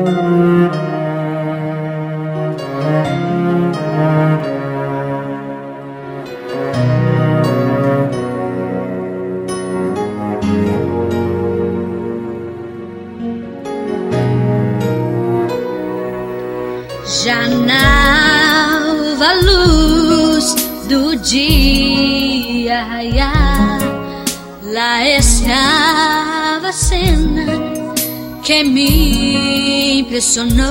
Já na alva luz do dia raiar, lá estava a cena que me impressionou.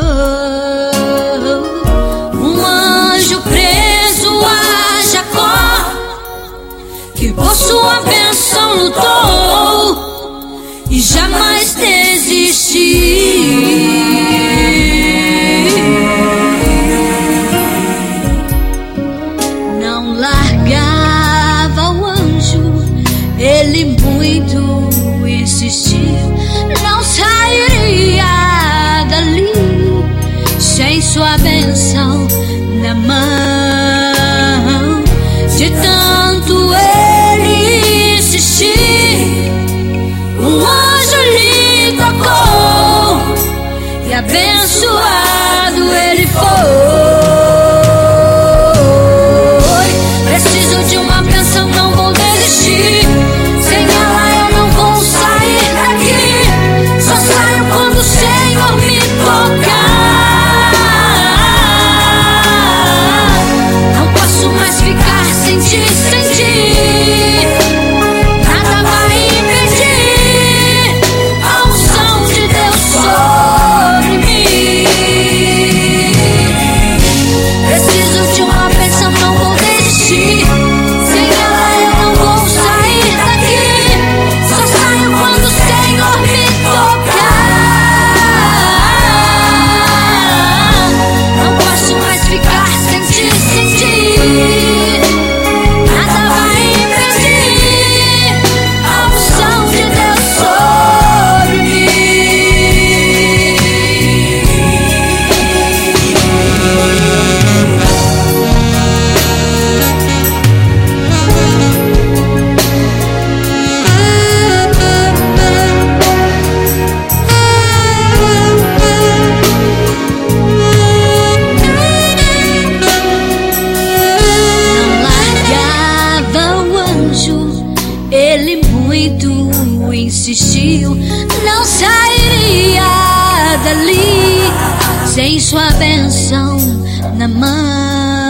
Um anjo preso a Jacó, que por sua bênção lutou e jamais desistiu. Ele muito insistiu, não sairia dali sem sua bênção na mão. De tanto ele insistir, um anjo lhe tocou e abençoado ele foi. Preciso de uma bênção, não vou desistir. Quando o Senhor me tocar, não posso mais ficar sem ti, sem ti. Nada vai impedir a unção de Deus sobre mim. Preciso de uma bênção, não vou desistir. Sem ela eu não vou sair daqui. Só saio quando o Senhor me tocar. Ficar sem ti, sem ti, nada vai impedir a unção de Deus sobre insistiu, não sairia dali sem sua bênção na mão.